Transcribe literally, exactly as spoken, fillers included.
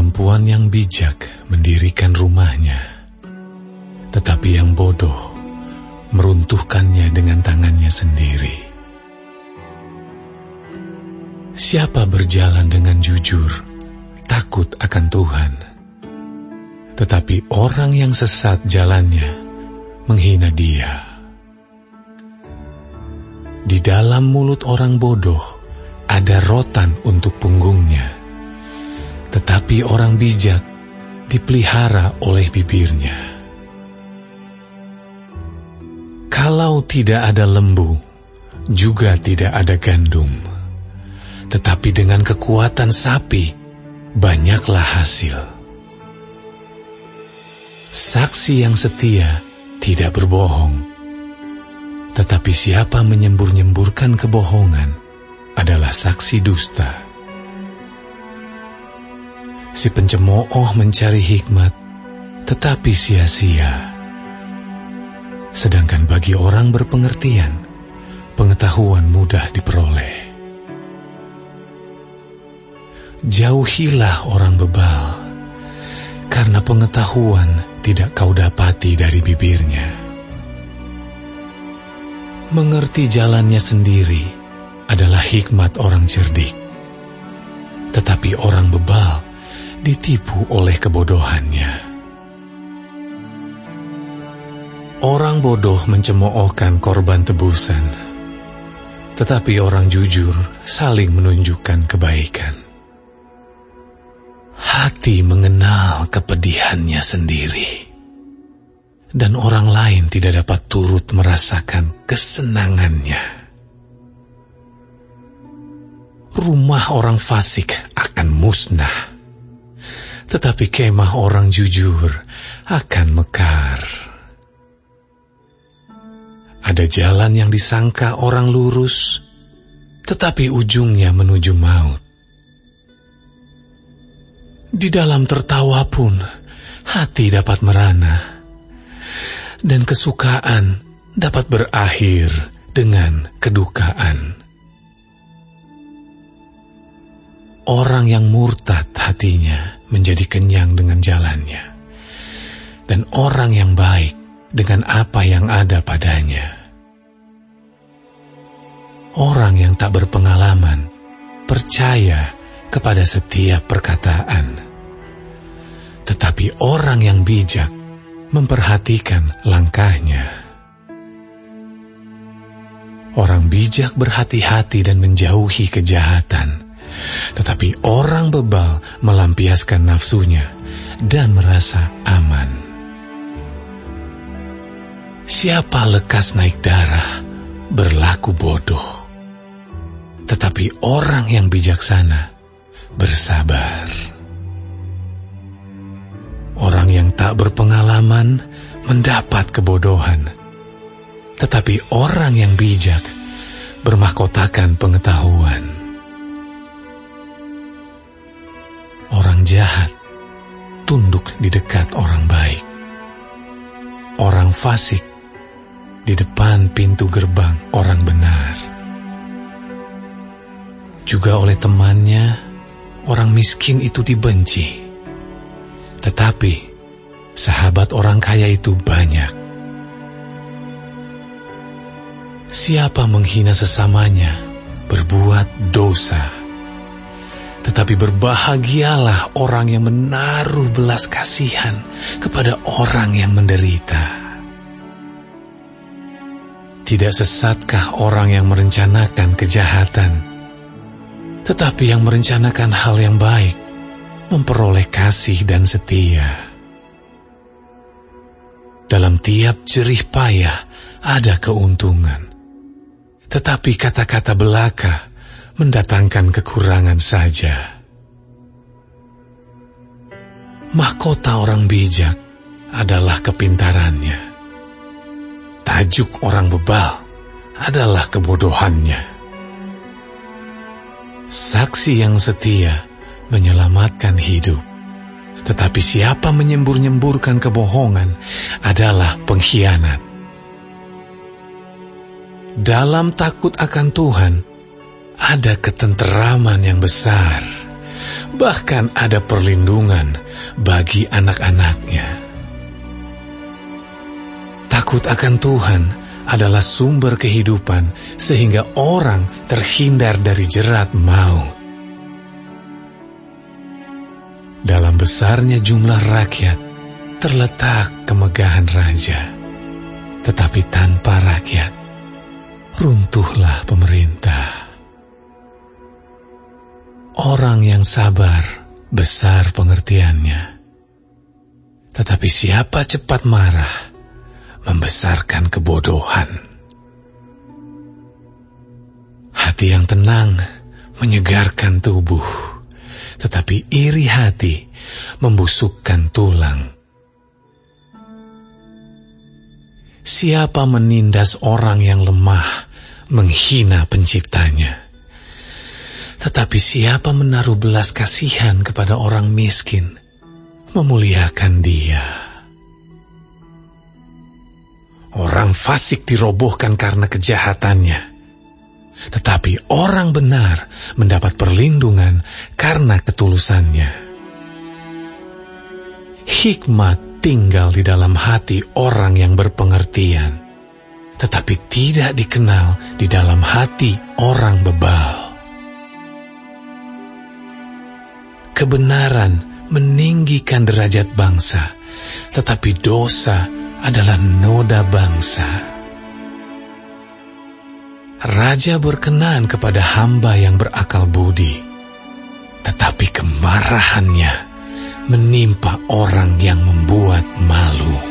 Perempuan yang bijak mendirikan rumahnya, tetapi yang bodoh meruntuhkannya dengan tangannya sendiri. Siapa berjalan dengan jujur, takut akan Tuhan, tetapi orang yang sesat jalannya menghina Dia. Di dalam mulut orang bodoh ada rotan untuk punggungnya, tetapi orang bijak dipelihara oleh bibirnya. Kalau tidak ada lembu, juga tidak ada gandum. Tetapi dengan kekuatan sapi, banyaklah hasil. Saksi yang setia tidak berbohong. Tetapi siapa menyembur-nyemburkan kebohongan adalah saksi dusta. Si pencemooh mencari hikmat, tetapi sia-sia. Sedangkan bagi orang berpengertian, pengetahuan mudah diperoleh. Jauhilah orang bebal, karena pengetahuan tidak kau dapati dari bibirnya. Mengerti jalannya sendiri adalah hikmat orang cerdik, tetapi orang bebal ditipu oleh kebodohannya. Orang bodoh mencemoohkan korban tebusan, tetapi orang jujur saling menunjukkan kebaikan. Hati mengenal kepedihannya sendiri, dan orang lain tidak dapat turut merasakan kesenangannya. Rumah orang fasik akan musnah, tetapi kemah orang jujur akan mekar. Ada jalan yang disangka orang lurus, tetapi ujungnya menuju maut. Di dalam tertawa pun, hati dapat merana, dan kesukaan dapat berakhir dengan kedukaan. Orang yang murtad hatinya menjadi kenyang dengan jalannya, dan orang yang baik dengan apa yang ada padanya. Orang yang tak berpengalaman percaya kepada setiap perkataan, tetapi orang yang bijak memperhatikan langkahnya. Orang bijak berhati-hati dan menjauhi kejahatan, tetapi orang bebal melampiaskan nafsunya dan merasa aman. Siapa lekas naik darah berlaku bodoh, tetapi orang yang bijaksana bersabar. Orang yang tak berpengalaman mendapat kebodohan, tetapi orang yang bijak bermahkotakan pengetahuan. Orang jahat tunduk di dekat orang baik. Orang fasik di depan pintu gerbang orang benar. Juga oleh temannya, orang miskin itu dibenci. Tetapi sahabat orang kaya itu banyak. Siapa menghina sesamanya berbuat dosa. Tetapi berbahagialah orang yang menaruh belas kasihan kepada orang yang menderita. Tidak sesatkah orang yang merencanakan kejahatan, tetapi yang merencanakan hal yang baik memperoleh kasih dan setia. Dalam tiap jerih payah ada keuntungan, tetapi kata-kata belaka mendatangkan kekurangan saja. Mahkota orang bijak adalah kepintarannya. Tajuk orang bebal adalah kebodohannya. Saksi yang setia menyelamatkan hidup, tetapi siapa menyembur-nyemburkan kebohongan adalah pengkhianat. Dalam takut akan Tuhan ada ketenteraman yang besar, bahkan ada perlindungan bagi anak-anaknya. Takut akan Tuhan adalah sumber kehidupan sehingga orang terhindar dari jerat maut. Dalam besarnya jumlah rakyat terletak kemegahan raja, tetapi tanpa rakyat runtuhlah pemerintah. Orang yang sabar besar pengertiannya, tetapi siapa cepat marah membesarkan kebodohan. Hati yang tenang menyegarkan tubuh, tetapi iri hati membusukkan tulang. Siapa menindas orang yang lemah menghina penciptanya, tetapi siapa menaruh belas kasihan kepada orang miskin memuliakan dia. Orang fasik dirobohkan karena kejahatannya, tetapi orang benar mendapat perlindungan karena ketulusannya. Hikmat tinggal di dalam hati orang yang berpengertian, tetapi tidak dikenal di dalam hati orang bebal. Kebenaran meninggikan derajat bangsa, tetapi dosa adalah noda bangsa. Raja berkenan kepada hamba yang berakal budi, tetapi kemarahannya menimpa orang yang membuat malu.